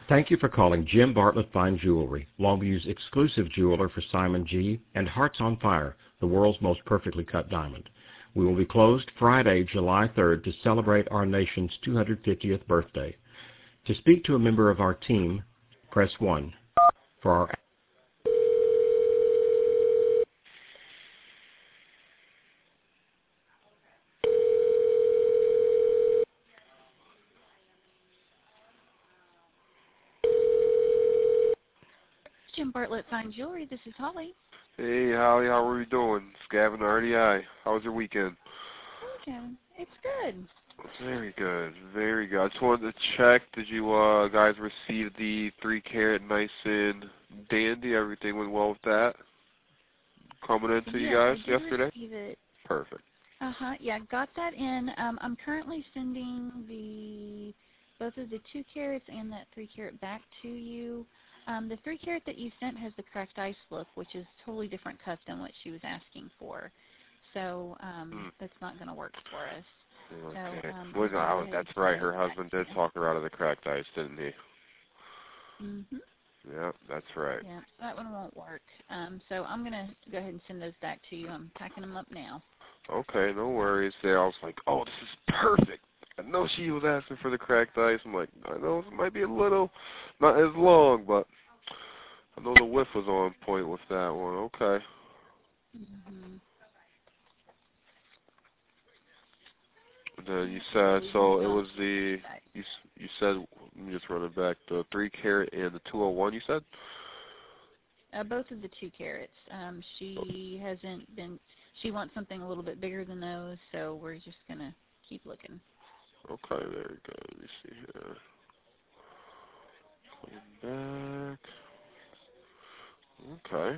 Thank you for calling Jim Bartlett Fine Jewelry, Longview's exclusive jeweler for Simon G. and Hearts on Fire, the world's most perfectly cut diamond. We will be closed Friday, July 3rd to celebrate our nation's 250th birthday. To speak to a member of our team, press 1. For our Jim Bartlett Fine Jewelry. This is Holly. Hey, Holly, how are you doing? It's Gavin, RDI. How was your weekend? Hey, Kevin. It's good. Very good, very good. I just wanted to check, did you guys receive the 3-carat nice and dandy? Everything went well with that? Coming into you guys I did yesterday? Receive it. Perfect. Yeah, got that in. I'm currently sending both of the 2 carats and that 3 carat back to you. The 3 carat that you sent has the cracked ice look, which is totally different cut than what she was asking for. So that's not going to work for us. Okay. So, that's right. Her husband did talk her out of the cracked ice, didn't he? Mm-hmm. Yeah, that's right. Yeah, that one won't work. So I'm going to go ahead and send those back to you. I'm packing them up now. Okay, no worries there. I was like, oh, this is perfect. I know she was asking for the cracked ice. I'm like, I know it might be a little, not as long, but I know the width was on point with that one. Okay. Mm-hmm. And then you said, so it was the, you said, let me just run it back, the 3 carat and the 201, you said? Both of the 2 carats. She wants something a little bit bigger than those, so we're just going to keep looking. Okay, very good. Let me see here. Coming back. Okay.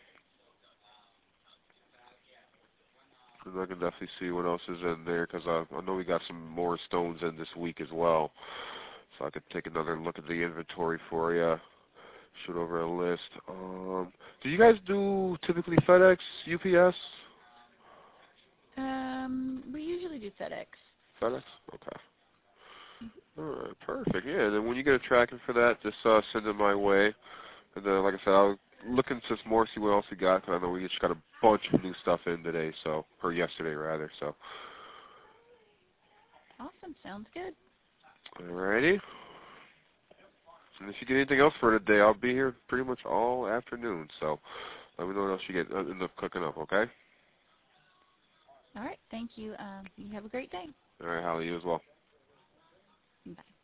And I can definitely see what else is in there because I know we got some more stones in this week as well. So I could take another look at the inventory for you. Shoot over a list. Do you guys do typically FedEx, UPS? We usually do FedEx. FedEx? Okay. All right, perfect. Yeah, and then when you get a tracking for that, just send it my way. And then, like I said, I'll look into some more, see what else we got. Cause I know we just got a bunch of new stuff in today, or yesterday rather. So. Awesome. Sounds good. Alrighty. And if you get anything else for today, I'll be here pretty much all afternoon. So let me know what else you get end up cooking up, okay? All right. Thank you. You have a great day. All right, Holly, you as well. Bye.